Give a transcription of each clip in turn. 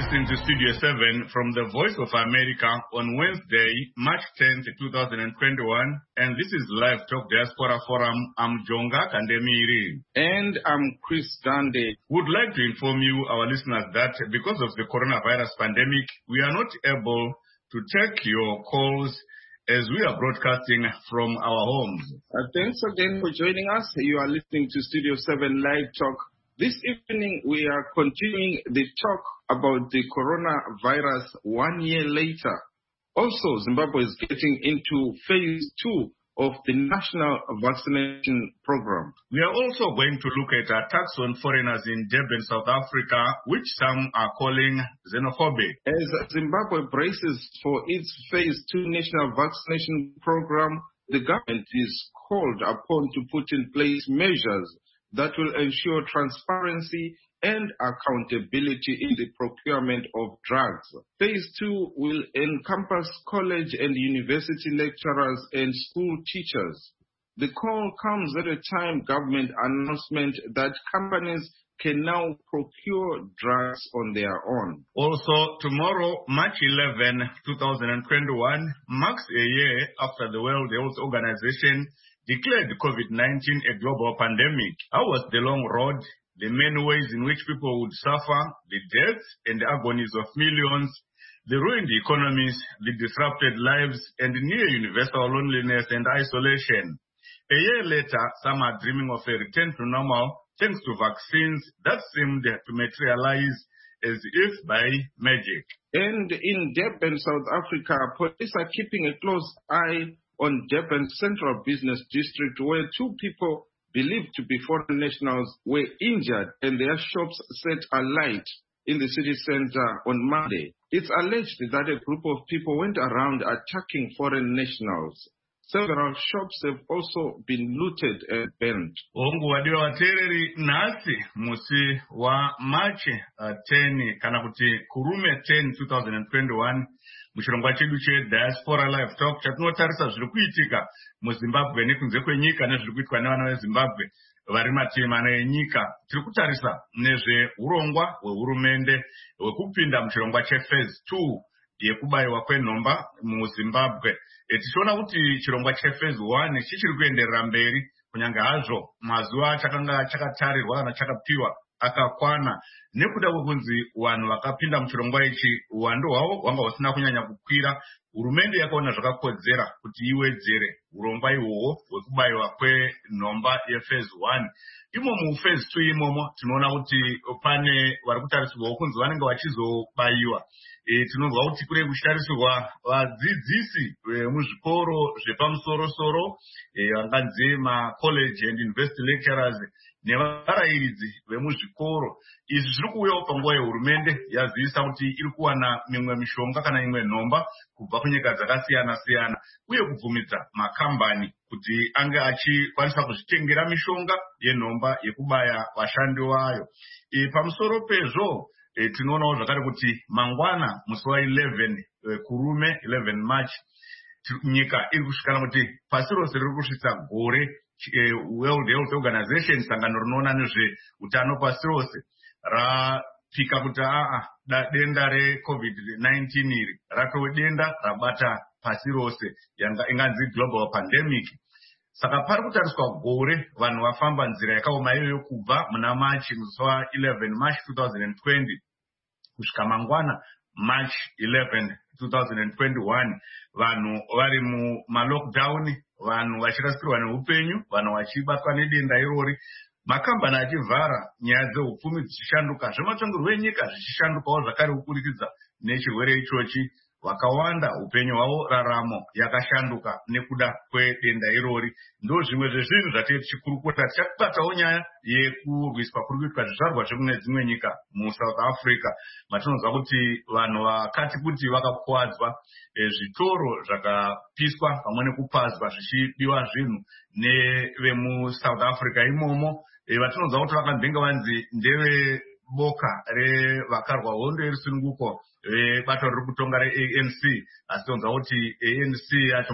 listening to Studio 7 from the Voice of America on Wednesday, March 10th, 2021, and this is Live Talk Diaspora Forum. I'm Jonga Kandemiri. And I'm Chris Gande. Would like to inform you, our listeners, that because of the coronavirus pandemic, we are not able to take your calls as we are broadcasting from our homes. Thanks again for joining us. You are listening to Studio 7 Live Talk. This evening, we are continuing the talk about the coronavirus 1 year later. Also, Zimbabwe is getting into phase 2 of the national vaccination program. We are also going to look at attacks on foreigners in Durban, South Africa, which some are calling xenophobic. As Zimbabwe braces for its phase 2 national vaccination program, the government is called upon to put in place measures that will ensure transparency and accountability in the procurement of drugs. Phase 2 will encompass college and university lecturers and school teachers. The call comes at a time government announcement that companies can now procure drugs on their own. Also, tomorrow, March 11, 2021, marks a year after the World Health Organization declared COVID-19 a global pandemic. How was the long road, the many ways in which people would suffer, the deaths and the agonies of millions, the ruined economies, the disrupted lives, and near universal loneliness and isolation? A year later, some are dreaming of a return to normal thanks to vaccines that seemed to materialize as if by magic. And in Durban, South Africa, police are keeping a close eye on Durban Central Business District, where 2 people believed to be foreign nationals were injured and their shops set alight in the city center on Monday. It's alleged that a group of people went around attacking foreign nationals. Several shops have also been looted and burned. Wadiwa watereri nasi musi wa March 10 kana kuti kurume 10 2021 muchirongwa chedu cheDiaspora Live Talk chatinotarisa zviri kuitika muZimbabwe nekunze kwenyika nezviri kuitwa nevana veZimbabwe vari mativi mana enyika. Tiri kutarisa nezveurongwa hwehurumende hwekupinda muchirongwa chephase 2 yekubayiwa kwenhomba muZimbabwe. Tichiona kuti chirongwa chephase 1 chichiri kuenderera mberi kunyange hazvo mazuva chakanga chakatarirwa kana chakapiwa akakwana, nekuda kwekunzi vanhu vakapinda muchirongwa ichi uwandu hwavo hwanga husina kunyanya kukwira. Hurumende yakaona zvakakodzera kuti iwedzere urongwa ihwohwo hwekubayiwa kwenhomba yephase 1. Imo muphase 2 imomo tinoona kuti pane vari kutarisirwawo kunzi vanenge vachizobayiwa. Tinonzwa kuti kure kuchitarisirwa vadzidzisi vemuzvikoro zvepamusoro-soro vanganzi macollege and university lecturers nevarayiridzi vemuzvikoro. Izvi zviri kuuyawo panguva yehurumende yazivisa kuti iri kuwana mimwe mishonga kana imwe nhomba kubva kunyika dzakasiyana-siyana, uye kubvumidza makambani kuti ange achikwanisa kuzvitengera mishonga yenhomba yekubaya vashandi vayo. Pamusoro pezvo, tinoonawo zvakare kuti mangwana musi wa11 kurume 11 March nyika iri kusvikana kuti pasi rose riri kusvitsa gore World Health Organization, sangano rinoona nezveutano pasi rose, rapika kuti denda reCovid-19 iri ratove denda rabata pasi rose inganzi global pandemic. Saka pari kutariswa gore vanhu vafamba nzira yakaoma iyoyo kubva muna March musi wa11 March 2020 kusvika mangwana March 11 2021, vanhu vari mumalockdown, vanhu vachirasikirwa neupenyu, vanhu vachibatwa nedenda irori, makambani achivhara, nyaya dzehupfumi dzichishanduka, zvematongerwo enyika zvichishandukawo zvakare kuburikidza nechirwere ichochi. Vakawanda upenyu hwavo raramo yakashanduka nekuda kwedenda irori. Ndo zvimwe zvezvinhu zvatiri tichikurukura. Tichakubatawo nyaya yekurwiswa kuri kuitwa zvizvarwa zvekune dzimwe nyika muSouth Africa, matinonzwa kuti vanhu vakati kuti vakakuwadzwa, zvitoro zvakapiswa pamwe nekupazwa zvichibiwa zvinhu nevemuSouth Africa imomo. Vatinonzwa kuti vakanzvenga vanzi ndeve boka revakarwa hondo yerusununguko vebato riri kutonga reANC, asi tonzwa kuti ANC yacho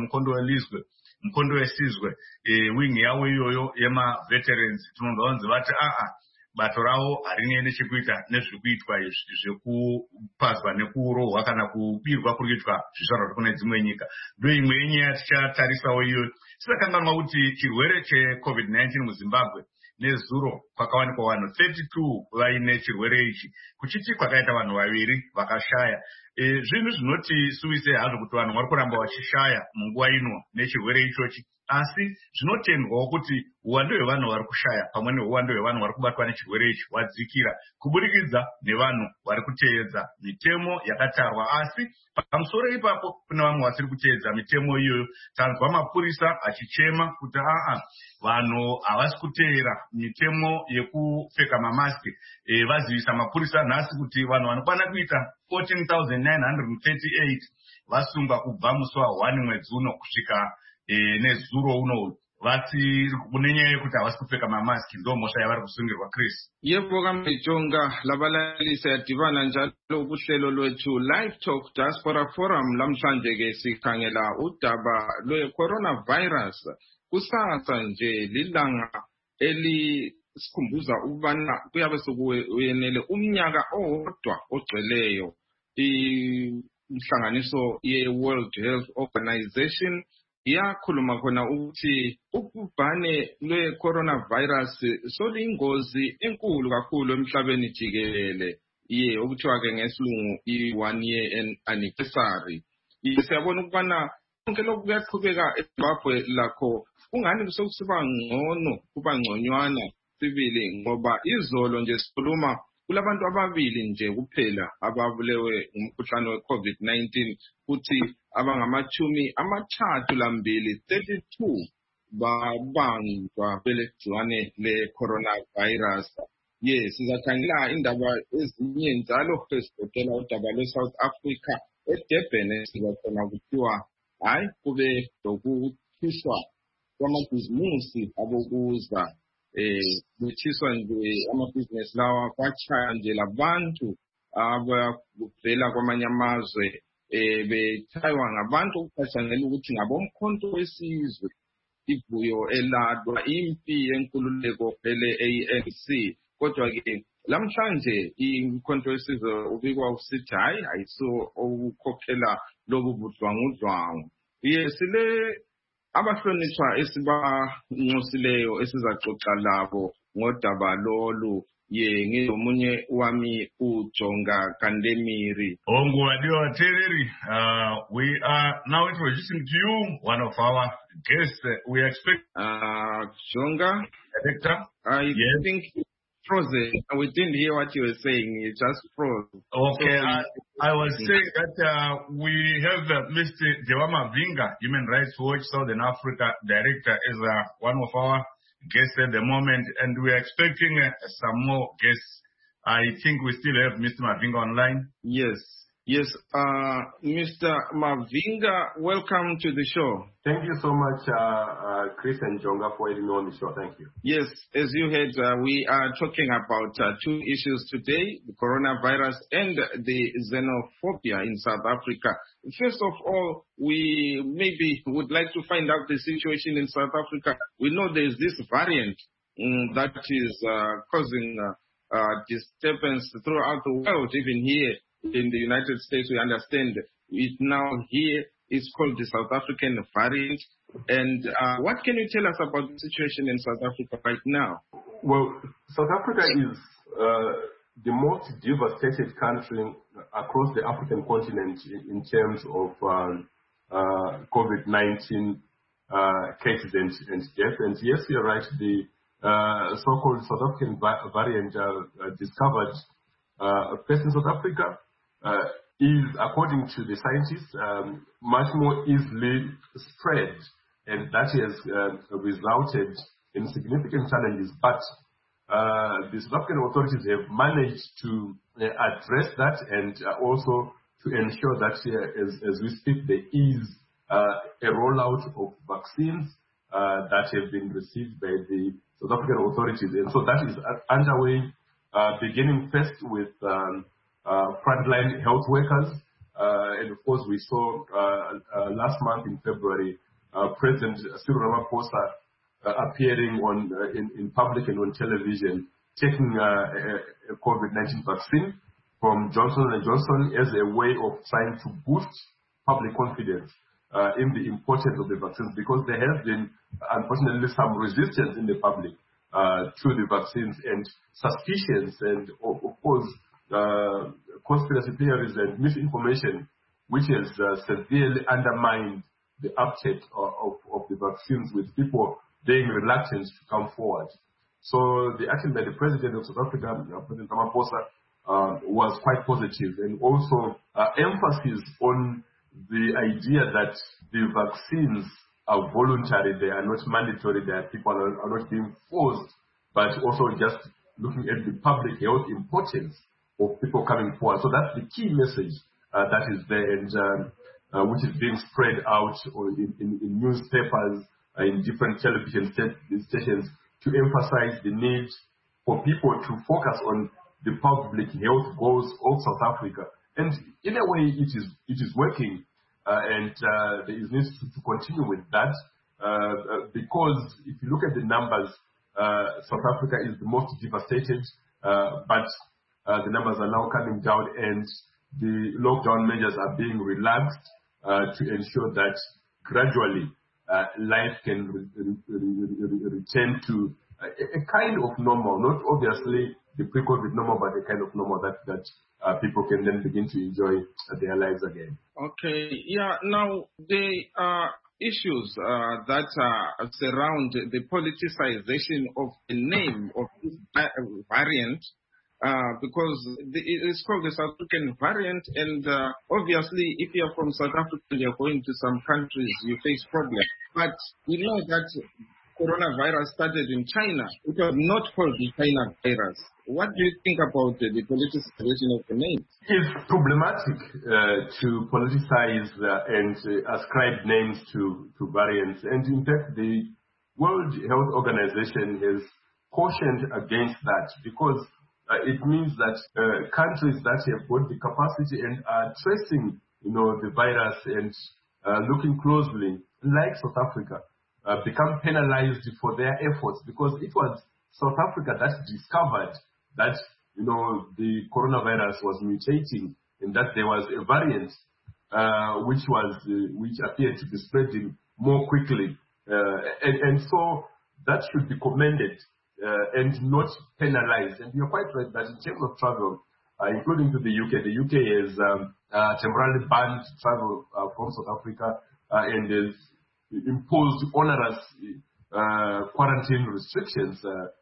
mukondo wesizwe wing yavo iyoyo yemaveterans, tinonzwa vanzi vati bato ravo harine nechekuita nezviri kuitwa zvekupazwa nekurohwa kana kubirwa kuri kuitwa zvizvarwa kune dzimwe nyika. Ndo imwe yenyaya tichatarisawo iyoyo. Tisakanganwa kuti chirwere cheCovid-19 muZimbabwe nezuro kwakawanikwa vanhu 32 vaine chirwere ichi, kuchiti kwakaita vanhu vaviri vakashaya. Zvinhu zvinotisuwise hazvo kuti vanhu vari kuramba vachishaya munguva ino nechirwere ichochi, asi zvinotendwawo kuti uwando hwevanhu vari kushaya pamwe neuwando hwevanhu vari kubatwa nechirwere ichi hwadzikira kubudikidza nevanhu vari kuteedza mitemo yakatarwa. Asi pamusoro ipapo kune vamwe vasiri kuteedza mitemo iyoyo. Tanzwa mapurisa achichema kuti vanhu havasi kuteera mitemo yekupfeka mamaski. Vazivisa mapurisa nhasi kuti vanhu vanokwana kuita 14,938 vasungwa kubva musi wa1 mwedzi uno kusvika nezuro uno nenyaya yekuti havasi kupfeka mamaski. Ndo mhosva yavari kusungirwa, Chris. Yebo kaMjonga, labalalisi yadibana njalo kuhlelo lwethu Live Talk Diaspora Forum. Lamhlanje ke sikhangela udaba lwe-coronavirus. Kusasa nje lilanga elisikhumbuza ukubana kuyabe sekuyenele umnyaka owodwa ogcweleyo inhlanganiso ye-World Health Organization yakhuluma khona ukuthi ubhubhane lwe-coronavirus soluyingozi enkulu kakhulu emhlabeni jikelele, okuthiwa ke ngesilungu i-1 year anniversary. Siyabona ukubana konke lokhu kuyaqhubeka eZimbabwe lakho kungani kusokusiba ngcono, kuba ngconywana sibili, ngoba izolo nje sikhuluma kulabantu ababili nje kuphela ababulewe umkhuhlane we-COVID-19, futhi abangama-32 babanjwa belegciwane le-coronavirus. Sizakhangela indaba ezinye njalo esigoqela udaba lwe-South Africa eDurban. Sizakhona kuthiwa hayi kube lokuthiswa kwamabhizimusi abokuza bethiswa nje amabhizinesi lawa kwatshaya nje labantu abavela kwamanye amazwe bethaywa ngabantu okucatshangelwa ukuthi ngabomkhonto wesizwe. Ivuyo eladwa impi yenkululeko phele ANC, kodwa-ke lamhlanje imkhonto wesizwe ubikwa usithi hayi ayiso ukukhokhela lobu budlwangudlwangu. Sile abahlonishwa esibanxusileyo esizaxoxa labo ngodaba lolu. Ngizomunye wami uJonga Kandemiri. Ongwadiwa Tereri, we are now introducing to you one of our guests. We expect Jonga, Director. I think frozen. We didn't hear what you were saying. You just froze. Okay, I was saying that we have Mr. Dewama Vinga, Human Rights Watch Southern Africa Director, is one of our guests at the moment, and we are expecting some more guests. I think we still have Mr. Mavinga online. Yes. Mr. Mavinga, welcome to the show. Thank you so much, Chris and Jonga, for having me on the show. Thank you. Yes, as you heard, we are talking about two issues today, the coronavirus and the xenophobia in South Africa. First of all, we maybe would like to find out the situation in South Africa. We know there's this variant that is causing disturbance throughout the world, even here in the United States. We understand it now here. It's called the South African variant. And what can you tell us about the situation in South Africa right now? Well, South Africa is the most devastated country across the African continent in terms of COVID-19 cases and deaths. And yes, you're right, the so-called South African variant discovered first in South Africa is, according to the scientists, much more easily spread, and that has resulted in significant challenges. But the South African authorities have managed to address that and also to ensure that as we speak, there is a rollout of vaccines that have been received by the South African authorities. And so that is underway, beginning first with frontline health workers. And of course, we saw last month in February, President Cyril Ramaphosa appearing in public and on television taking a COVID-19 vaccine from Johnson & Johnson as a way of trying to boost public confidence in the importance of the vaccines, because there has been, unfortunately, some resistance in the public to the vaccines, and suspicions and, of course, conspiracy theories and misinformation, which has severely undermined the uptake of the vaccines, with people being reluctant to come forward. So the action by the President of South Africa, President Ramaphosa, was quite positive, and also emphasis on the idea that the vaccines are voluntary, they are not mandatory, that people are not being forced, but also just looking at the public health importance of people coming forward. So that's the key message that is there, and which is being spread out in newspapers, in different television stations, to emphasize the need for people to focus on the public health goals of South Africa. And in a way, it is working, and there is need to continue with that, because if you look at the numbers, South Africa is the most devastated, but the numbers are now coming down, and the lockdown measures are being relaxed to ensure that gradually life can return to a kind of normal, not obviously the pre-COVID normal, but a kind of normal that people can then begin to enjoy their lives again. Okay, yeah. Now, the issues that surround the politicization of the name of this variant, because it is called the South African variant, and obviously, if you are from South Africa and you're going to some countries, you face problems. But we know that coronavirus started in China. It was not called the China virus. What do you think about the politicization of the name? It's problematic to politicize and ascribe names to variants. And in fact, the World Health Organization has cautioned against that, because it means that countries that have got the capacity and are tracing, the virus and looking closely, like South Africa, become penalized for their efforts, because it was South Africa that discovered that the coronavirus was mutating, and that there was a variant which appeared to be spreading more quickly, and so that should be commended and not penalized. And you're quite right that in terms of travel, including to the UK has temporarily banned travel from South Africa and has imposed onerous quarantine restrictions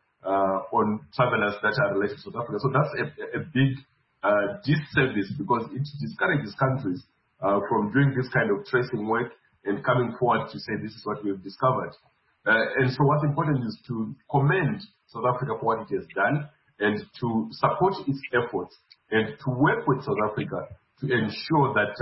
on travelers that are related to South Africa. So that's a big disservice, because it discourages countries from doing this kind of tracing work and coming forward to say this is what we have discovered. And so what's important is to commend South Africa for what it has done, and to support its efforts, and to work with South Africa to ensure that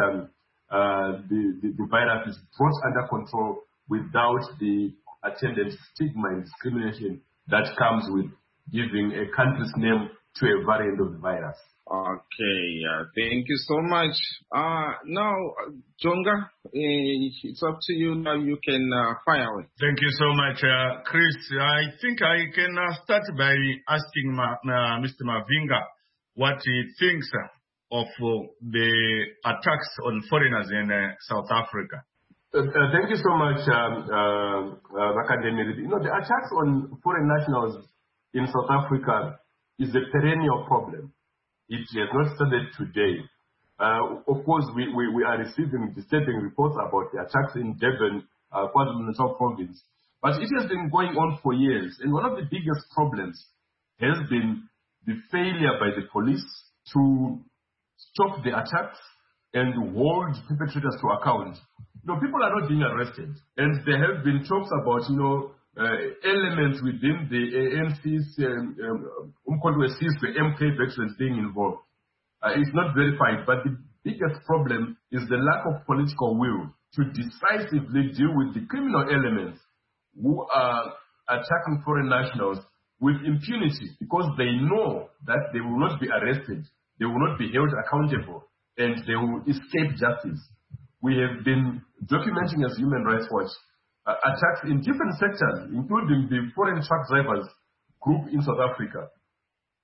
the virus is brought under control without the attendant stigma and discrimination that comes with giving a country's name to a variant of the virus. Okay, thank you so much. Now, Jonga, it's up to you now. You can fire away. Thank you so much, Chris. I think I can start by asking Mr. Mavinga what he thinks of the attacks on foreigners in South Africa. Thank you so much, Makandemi. The attacks on foreign nationals in South Africa is a perennial problem. It has not started today. Of course, we are receiving disturbing reports about the attacks in Durban, KwaZulu-Natal province. But it has been going on for years. And one of the biggest problems has been the failure by the police to stop the attacks and hold perpetrators to account. People are not being arrested. And there have been talks about, elements within the ANC's the MK veterans being involved. It's not verified, but the biggest problem is the lack of political will to decisively deal with the criminal elements who are attacking foreign nationals with impunity, because they know that they will not be arrested, they will not be held accountable, and they will escape justice. We have been documenting as Human Rights Watch attacks in different sectors, including the foreign truck drivers group in South Africa,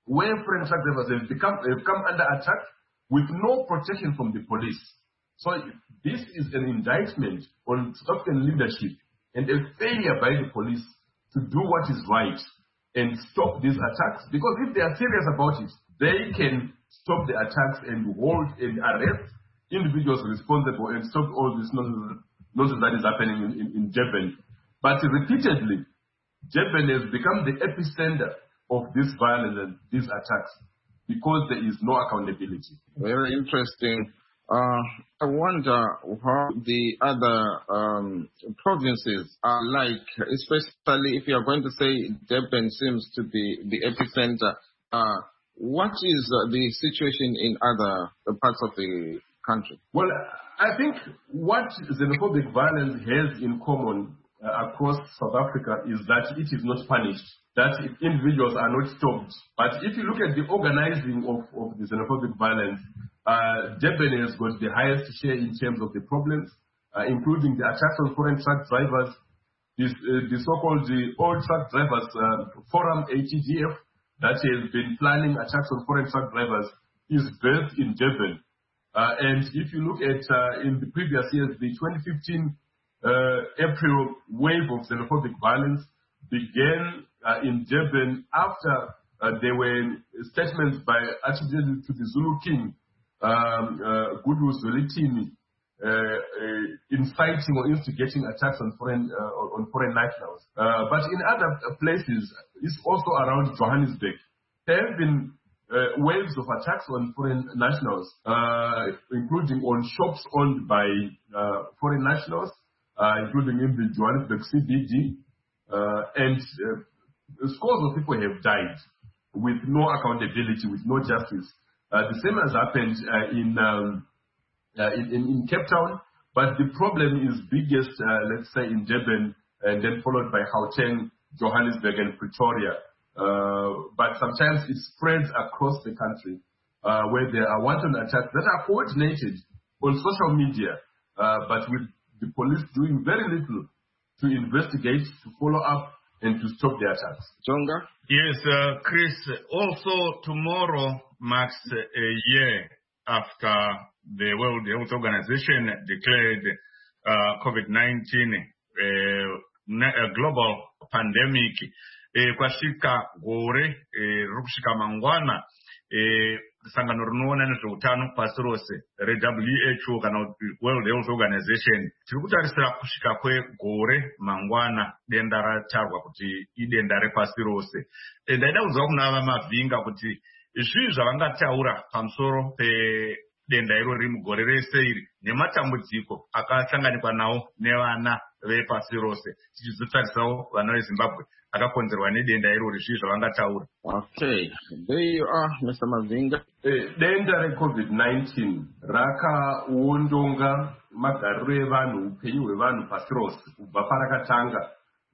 where foreign truck drivers have come under attack with no protection from the police. So this is an indictment on South African leadership and a failure by the police to do what is right and stop these attacks. Because if they are serious about it, they can stop the attacks and hold and arrest individuals responsible and stop all this nonsense that is happening in Durban. But repeatedly, Durban has become the epicenter of this violence and these attacks because there is no accountability. Very interesting. I wonder how the other provinces are like, especially if you are going to say Durban seems to be the epicenter. What is the situation in other parts of the country? Well, I think what xenophobic violence has in common across South Africa is that it is not punished, that individuals are not stopped. But if you look at the organizing of the xenophobic violence, Durban has got the highest share in terms of the problems, including the attacks on foreign truck drivers, the so-called Old Truck Drivers Forum, ATDF, that has been planning attacks on foreign truck drivers, is based in Durban. And if you look at in the previous years, the 2015 April wave of xenophobic violence began in Durban after there were statements by attributed to the Zulu King, Goodwill Zwelithini, inciting or instigating attacks on foreign nationals. But in other places, it's also around Johannesburg. There have been waves of attacks on foreign nationals, including on shops owned by foreign nationals, including in the Johannesburg CBD, and scores of people have died with no accountability, with no justice. The same has happened in Cape Town, but the problem is biggest, let's say, in Durban, and then followed by Gauteng, Johannesburg, and Pretoria. But sometimes it spreads across the country, where there are wanton attacks that are coordinated on social media, but with the police doing very little to investigate, to follow up, and to stop the attacks. Jonga? Yes, Chris, also tomorrow marks a year after the World Health Organization declared COVID-19 a global pandemic. Kwashika gore rukushika mangwana sangano rinoona nezveutano pasi rose WHO kana World Health Organization tiri kutarisira kusvika kwegore mangwana denda ratarwa kuti idenda repasi rose. Ndaida kunzwa kuna vamavhinga kuti zvii zvavangataura pamusoro pedenda iro riri mugore rese iri nematambudziko akasanganikwa nawo nevana vepasi rose, tichizotarisawo vana veZimbabwe akakonzerwa nedenda irori, zvii zvavangataura. Okay, there you are, Mr. Mavinga. Denda reCovid-19 rakaondonga magariro evanhu, upenyu hwevanhu pasi rose kubva parakatanga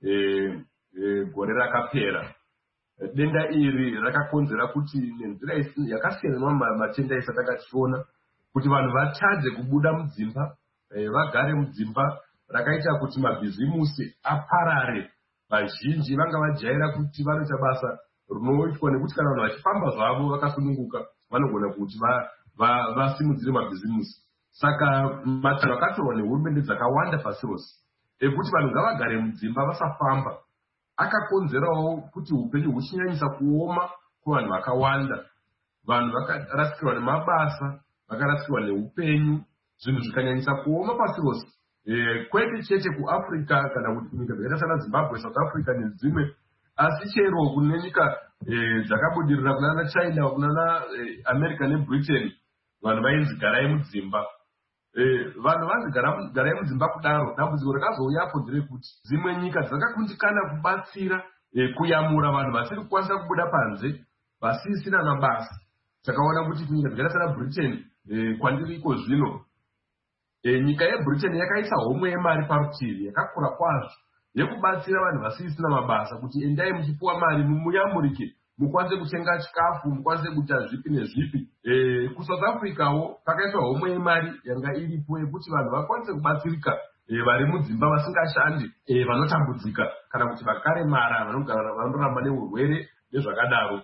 gore rakapera. Denda iri rakakonzera kuti nenzira yakasiyana matenda ese takationa kuti vanhu vatadze kubuda mudzimba, vagare mudzimba. Rakaita kuti mabhizimusi aparare, vazhinji vanga vajaira kuti vanoita basa rinoitwa nekuti kana vanhu vachifamba zvavo vakasununguka vanogona kuti vasimudzire mabhizimusi. Saka matsiro akatorwa nehurumende dzakawanda pasi rose ekuti vanhu ngavagare mudzimba vasafamba akakonzerawo kuti upenyu huchinyanyisa kuoma kuvanhu vakawanda. Vanhu vakarasikirwa nemabasa, vakarasikirwa neupenyu, zvinhu zvikanyanyisa kuoma pasi rose. Kwete chete kuAfrica kana kuti kunyika dzakaita sana Zimbabwe, South Africa nedzimwe, asi chero kune nyika dzakabudirira kunana China, kunana America neBritain, vanhu vainzi garai mudzimba. Vanhu vanzi garai mudzimba kudaro, dambudziko rakazouyapo nderekuti dzimwe nyika dzakakundikana kubatsira kuyamura vanhu vasiri kukwanisa kubuda panze, vasisina mabasa. Takaona kuti kunyika dzakaita sana Britain, kwandiri iko zvino, nyika yeBritain yakaisa homwe yemari parutivi yakakura kwazvo yekubatsira vanhu vasisina mabasa kuti endai muchipuwa mari muyamurike, mukwanise kutenga chikafu, mukwanise kuita zvipi nezvipi. KuSouth Africawo pakaiswa homwe yemari yanga iripo yekuti vanhu vakwanise kubatsirika, vari mudzimba vasingashandi, vanotambudzika kana kuti vakaremara vanoramba neurwere nezvakadaro.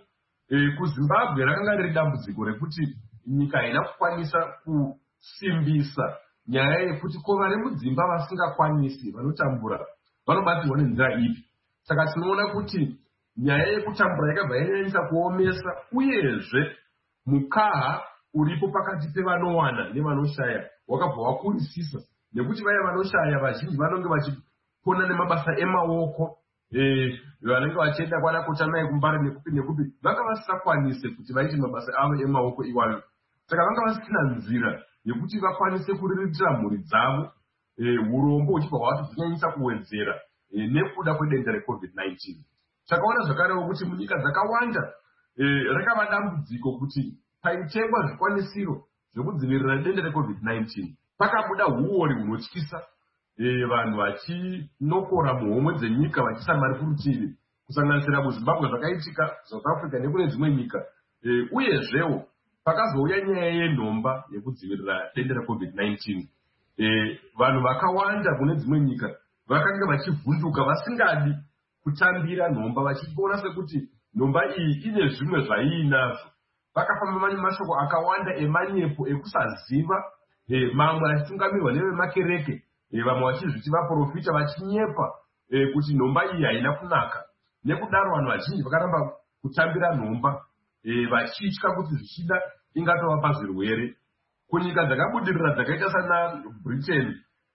kuZimbabwe rakanga riri dambudziko rekuti nyika haina kukwanisa kusimbisa nyaya yekuti ko vari mudzimba vasingakwanisi vanotambura vanobatsirwa nenzira ipi. Saka tinoona kuti nyaya yekutambura yakabva yanyanyisa kuomesa, uyezve mukaha uripo pakati pevanowana nevanoshaya wakabva wakurisisa, nekuti vaya vanoshaya vazhinji vanenge vachipona nemabasa emaoko, vanenge vachienda kwana kotamai kumbare nekupi nekupi, vanga vasingakwanise kuti vaite mabasa avo emaoko iwayo. Saka vanga vasina nzira yekuti vakwanise kuriritira mhuri dzavo, urombo huchibva hwatonyanyisa kuwedzera nekuda kwedenda reCOVID-19. Takaona zvakarewo kuti munyika dzakawanda rakava dambudziko kuti paitengwa zvikwanisiro zvekudzivirira denda reCOVID-19 pakabuda uori hunotyisa, vanhu vachinokora muhomwe dzenyika vachiisa mari kurutivi, kusanganisira muZimbabwe zvakaitika, South Africa nekune dzimwe nyika. Uyezvewo pakazouya nyaya yenhomba yekudzivirira denda reCOVID-19. Vanhu vakawanda kune dzimwe nyika vakanga vachivhunduka vasingadi kutambira nhomba, vachiona sekuti nhomba iyi ine zvimwe zvaiinazvo. Pakafamba mashoko akawanda emanyepo ekusaziva, mamwe achitungamirwa nevemakereke, vamwe vachizviti vaprofita vachinyepa kuti nhomba iyi haina kunaka. Nekudaro vanhu vazhinji vakaramba kutambira nhomba, vachitya kuti zvichida ingatovapa zvirwere. Kunyika dzakabudirira dzakaita sana Britain,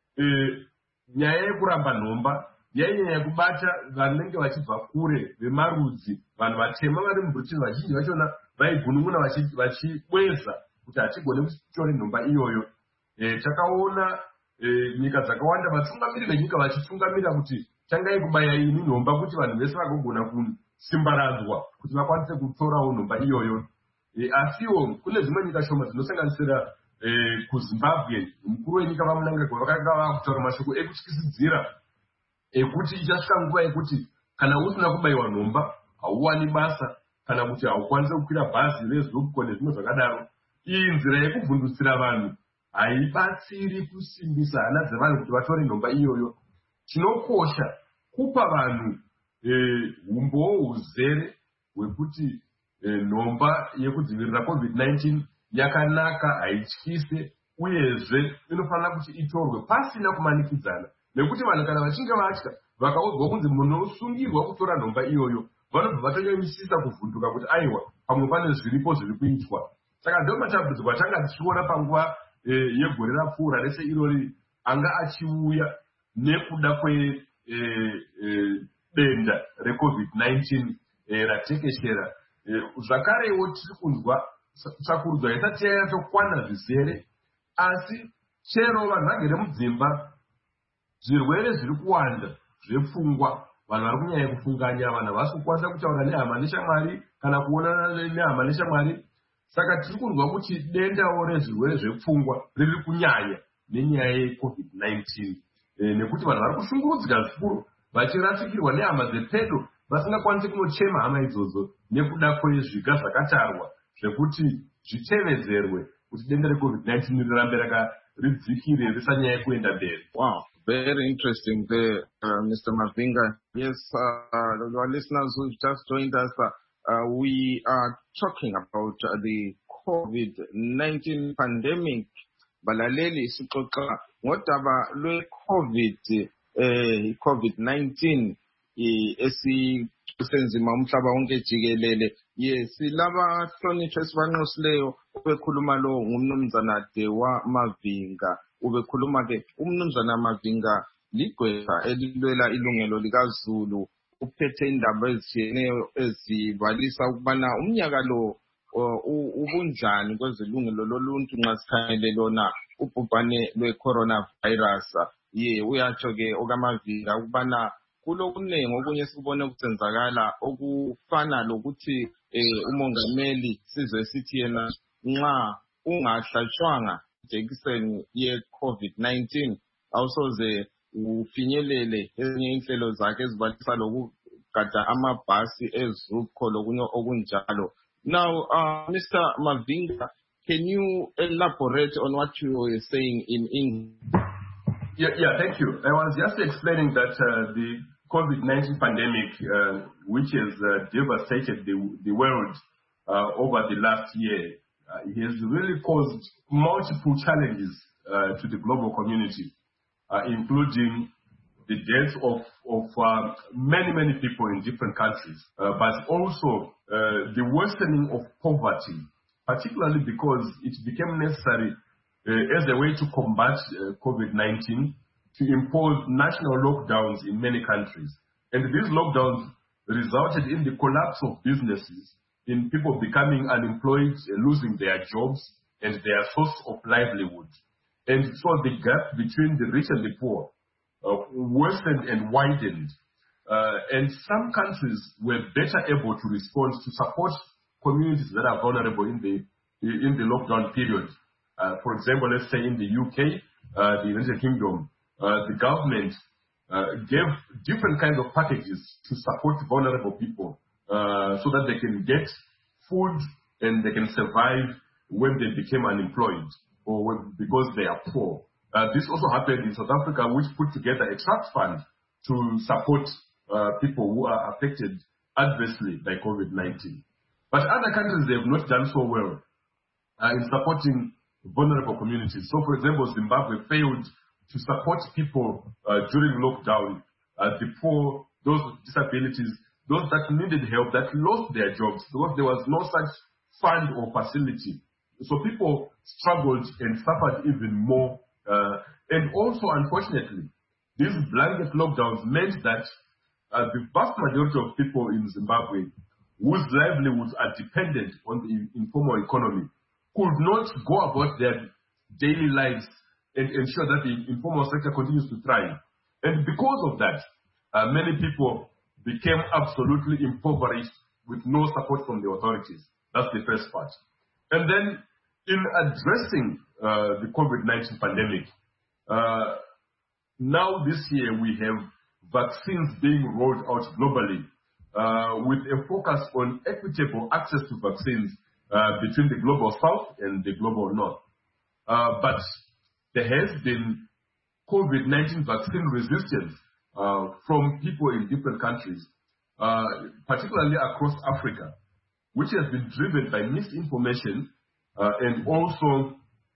nyaya yekuramba nhomba yainyanya kubata vanenge vachibva kure vemarudzi. Vanhu vatema vari muBritain vazhinji vachona vaigunun'una vachibweza kuti hatigone kutora nhomba iyoyo. Takaona nyika dzakawanda vatungamiri venyika vachitungamira kuti changai kubaya ini nhomba kuti vanhu vese vagogona kusimbaradzwa kuti vakwanise kutorawo nhomba iyoyo. Asiwo kune dzimwe nyika shoma dzinosanganisira kuZimbabwe, mukuru wenyika vaMnangagwa vakanga vakutaura mashoko ekutyisidzira ekuti ichasvika nguva yekuti kana usina kubayiwa nhomba hauwani basa, kana kuti haukwanisi kukwira bhazi rezopco nezvimwe zvakadaro. Iyi nzira yekuvhundutsira vanhu haibatsiri kusimbisa hana dzevanhu kuti vatore nhomba iyoyo. Chinokosha kupa vanhu umbowo huzere hwekuti nhomba yekudzivirira COVID-19 yakanaka, haityise, uyezve inofanira kuti itorwe pasina kumanikidzana. Nekuti vanhu kana vachinge vatya vakaudzwa kunzi munosungirwa kutora nhomba iyoyo, vanobva vatonyanyisisa kuvhunduka kuti aiwa pamwe pane zviripo zviri kuitwa. Saka ndo matambudziko atanga tichiona panguva yegore rapfuura rese irori anga achiuya nekuda kwedenda reCOVID-19 ratekeshera. Zvakarewo tiri kunzwa sakurudzwa isati yanyatokwana zvizere, asi chero vanhu vagere mudzimba zvirwere zviri kuwanda zvepfungwa, vanhu vari kunyanya kufunganya, vanhu havasi kukwanisa kutaura nehama neshamwari kana kuonana nehama neshamwari. Saka tiri kunzwa kuti dendawo rezvirwere zvepfungwa riri kunyanya nenyaya yeCOVID-19, nekuti vanhu vari kushungurudzika zvikuru vachirasikirwa nehama dzepedo vasingakwanisi kunochema hama idzodzo nekuda kwezviga zvakatarwa zvekuti zvitevedzerwe kuti denda reCOVID-19 rirambe ridzikire risanyanya kuenda mberi. Wow, very interesting there, Mr. Mavinga. Yes, our listeners who just joined us, we are talking about the COVID-19 pandemic. Balaleli sixoxa ngodaba lwe-COVID-19 esisenzima umhlaba wonke jikelele. Yes, laba hlonishwa esibanxusileyo ubekhuluma lo ngumnumzana Dewa Mavinga. Ubekhuluma ke umnumzana Mavinga ligqwetha elilwela ilungelo likaZulu, uphethe indaba ezitshiyeneyo ezibalisa ukubana umnyaka lo ubunjani kwezilungelo loluntu nxa sikhangele lona ubhubhane lwe-coronavirus. Uyatsho ke okaMavinga ukubana kulokunengi okunye sikubone kusenzakala okufana lokuthi umongameli sizwe sithi yena nxa ungahlatshwanga ijekiseni ye-COVID-19 awusoze ufinyelele ezinye inhlelo zakhe ezibalisa lokugada amabhasi ezupco lokunye okunjalo. Now, Mr. Mavinga, can you elaborate on what you were saying in English? Yeah, thank you. I was just explaining that the COVID-19 pandemic, which has devastated the world, over the last year, it has really caused multiple challenges to the global community, including the death of many people in different countries, but also the worsening of poverty, particularly because it became necessary as a way to combat COVID-19 to impose national lockdowns in many countries. And these lockdowns resulted in the collapse of businesses, in people becoming unemployed, losing their jobs and their source of livelihood. And so the gap between the rich and the poor worsened and widened. And some countries were better able to respond to support communities that are vulnerable in the lockdown period. For example, let's say in the UK, the United Kingdom, the government gave different kinds of packages to support vulnerable people so that they can get food and they can survive when they became unemployed or because they are poor. This also happened in South Africa, which put together a trust fund to support people who are affected adversely by COVID-19. But other countries, they have not done so well in supporting vulnerable communities. So, for example, Zimbabwe failed to support people during lockdown, the poor, those with disabilities, those that needed help, that lost their jobs because there was no such fund or facility. So people struggled and suffered even more. And also, unfortunately, these blanket lockdowns meant that the vast majority of people in Zimbabwe whose livelihoods are dependent on the informal economy could not go about their daily lives and ensure that the informal sector continues to thrive. And because of that, many people became absolutely impoverished with no support from the authorities. That's the first part. And then in addressing the COVID-19 pandemic, now this year we have vaccines being rolled out globally with a focus on equitable access to vaccines between the global south and the global north. But there has been COVID-19 vaccine resistance from people in different countries, particularly across Africa, which has been driven by misinformation and also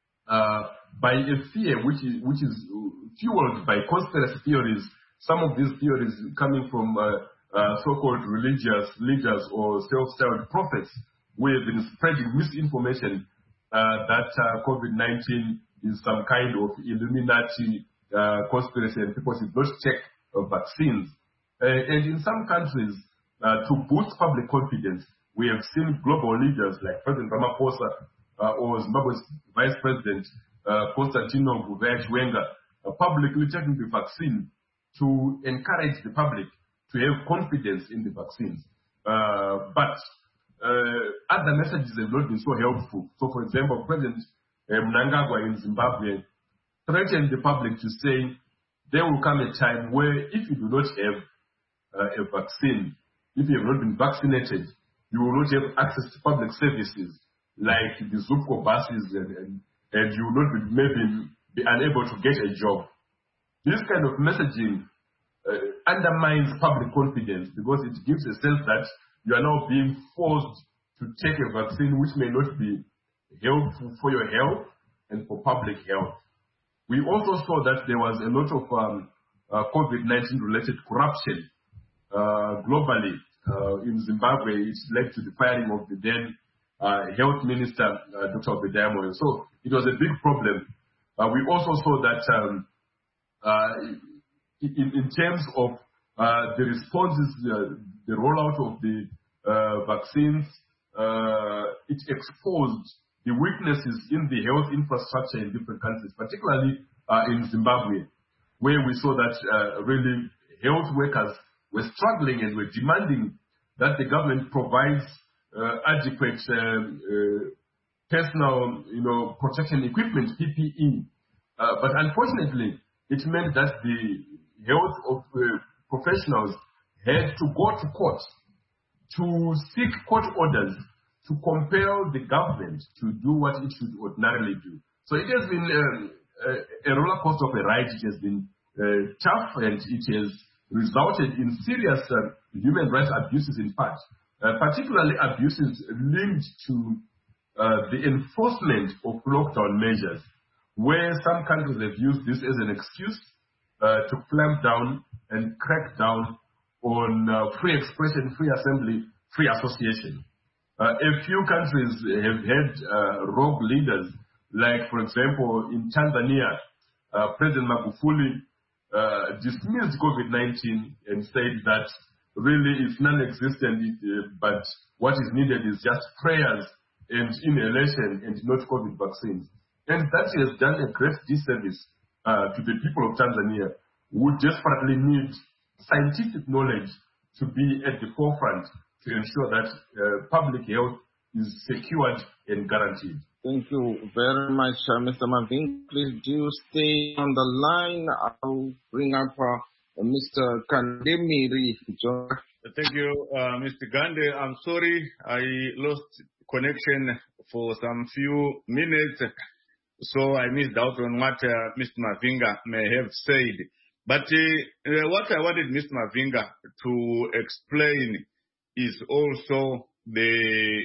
by a fear which is fueled by conspiracy theories. Some of these theories coming from so-called religious leaders or self-styled prophets who have been spreading misinformation that COVID-19 is some kind of Illuminati conspiracy and people should not take vaccines. And in some countries, to boost public confidence, we have seen global leaders like President Ramaphosa or Zimbabwe's Vice President Constantino Chiwenga publicly taking the vaccine to encourage the public to have confidence in the vaccines. But other messages have not been so helpful. So, for example, President Mnangagwa in Zimbabwe threatened the public to say there will come a time where if you do not have a vaccine, if you have not been vaccinated, you will not have access to public services like the Zupco buses and you will not maybe be unable to get a job. This kind of messaging undermines public confidence because it gives a sense that you are now being forced to take a vaccine which may not be helpful for your health and for public health. We also saw that there was a lot of COVID-19 related corruption globally. In Zimbabwe, it led to the firing of the then health minister, Dr. Obadiah Moyo. So it was a big problem. We also saw that in terms of the responses, the rollout of the vaccines, it exposed the weaknesses in the health infrastructure in different countries, particularly in Zimbabwe, where we saw that really health workers were struggling and were demanding that the government provides adequate personal, protection equipment, PPE. But unfortunately, it meant that the health of professionals had to go to court to seek court orders to compel the government to do what it should ordinarily do. So it has been a roller coaster of a ride. It has been tough and it has resulted in serious human rights abuses in part. particularly abuses linked to the enforcement of lockdown measures, where some countries have used this as an excuse to clamp down and crack down on free expression, free assembly, free association. A few countries have had rogue leaders, like, for example, in Tanzania, President Magufuli dismissed COVID-19 and said that really it's non-existent, but what is needed is just prayers and inhalation and not COVID vaccines. And that has done a great disservice to the people of Tanzania, who desperately need scientific knowledge to be at the forefront to ensure that public health is secured and guaranteed. Thank you very much, Mr. Mavinga. Please do stay on the line. I'll bring up Mr. Kandemiri. Thank you, Mr. Gande. I'm sorry I lost connection for some few minutes, so I missed out on what Mr. Mavinga may have said. But what I wanted Mr. Mavinga to explain is also the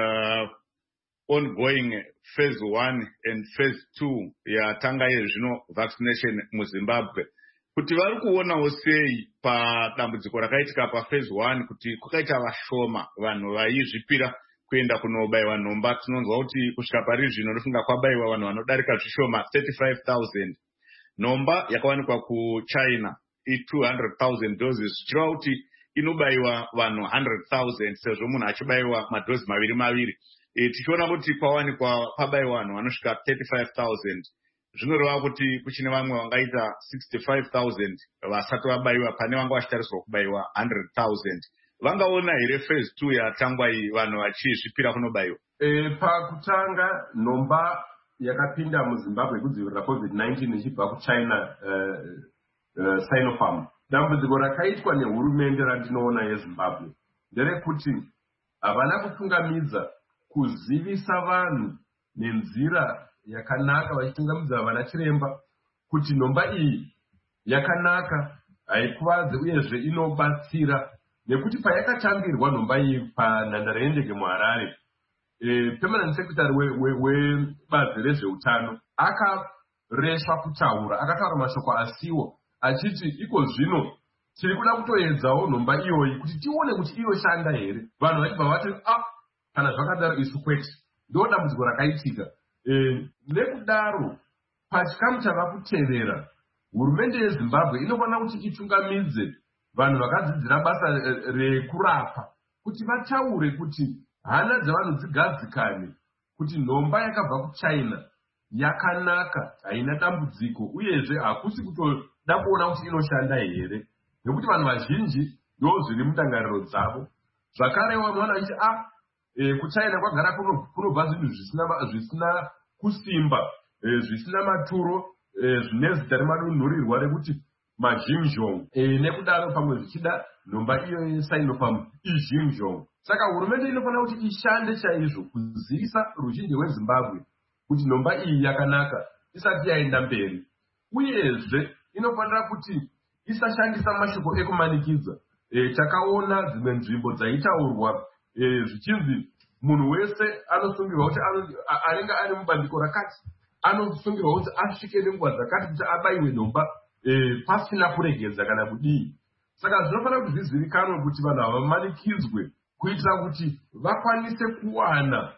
ongoing phase 1 and phase 2 yatanga yezvino vaccination muZimbabwe. Kuti vari kuonawo sei padambudziko rakaitika paphase 1 kuti kwakaita vashoma vanhu vaizvipira kuenda kunobayiwa nhomba. Tinonzwa kuti kusvika pari zvino ndofunga kwabayiwa vanhu vanodarika zvishoma 35,000. Nhomba yakawanikwa kuChina i200,000 doses, zvichireva kuti inobayiwa vanhu 100,000 sezvo munhu achibayiwa madhozi maviri. Tichiona kuti kwawanikwa pabayiwa vanhu vanosvika 35,000. Zvinoreva kuti kuchine vamwe vangaita 65,000 vasati vabayiwa pane vanga vachitariswa kubayiwa 100,000. Vangaona here phase 2 yatangwa iyi vanhu vachizvipira kunobayiwa? Pakutanga nhomba yakapinda muZimbabwe kudzivirira COVID-19 ichibva kuChina, Sinopharm. Dambudziko rakaitwa nehurumende randinoona yeZimbabwe nderekuti havana kutungamidza kuzivisa vanhu nenzira yakanaka, vachitungamidza vana chiremba kuti nhomba iyi yakanaka, haikuvadze uyezve inobatsira. Nekuti payakatambirwa nhomba iyi panhandare yendege muHarare, permanent secretary webazi rezveutano akareswa kutaura, akataura mashoko asiwo achiti iko zvino tiri kuda kutoedzawo nhomba iyoyi kuti tione kuti inoshanda here. Vanhu vachibva vati kana zvakadaro isu kwete. Ndo dambudziko rakaitika. Nekudaro pachikamu chava kutevera, hurumende yeZimbabwe inofanira kuti itungamidze vanhu vakadzidzira basa rekurapa kuti vataure kuti hana dzevanhu dzigadzikane, kuti nhomba yakabva kuChina yakanaka, haina dambudziko, uyezve hakusi kutoda kuona kuti inoshanda here, nekuti vanhu vazhinji ndo zviri mundangariro dzavo. Zvakarewo vamwe vanhu vachiti kuChina kwagara kunobva zvinhu zvisina kusimba, zvisina maturo, zvine zita remadunhurirwa rekuti maJingjong, nekudaro pamwe zvichida nhomba iyo yeSinopharm iJingjong. Saka hurumende inofanira kuti ishande chaizvo kuzivisa ruzhinji rweZimbabwe kuti nhomba iyi yakanaka isati yaenda mberi, uyezve inofanira kuti isashandisa mashoko ekumanikidza. Takaona dzimwe nzvimbo dzaitaurwa zvichinzi munhu wese anosungirwa kuti anenge ari mubandiko rakati anosungirwa kuti asvike nenguva dzakati kuti abayiwe nhomba pasina kuregedza kana kudii. Saka zvinofanira kuti zvizivikanwe kuti vanhu havamanikidzwe kuitira kuti vakwanise kuwana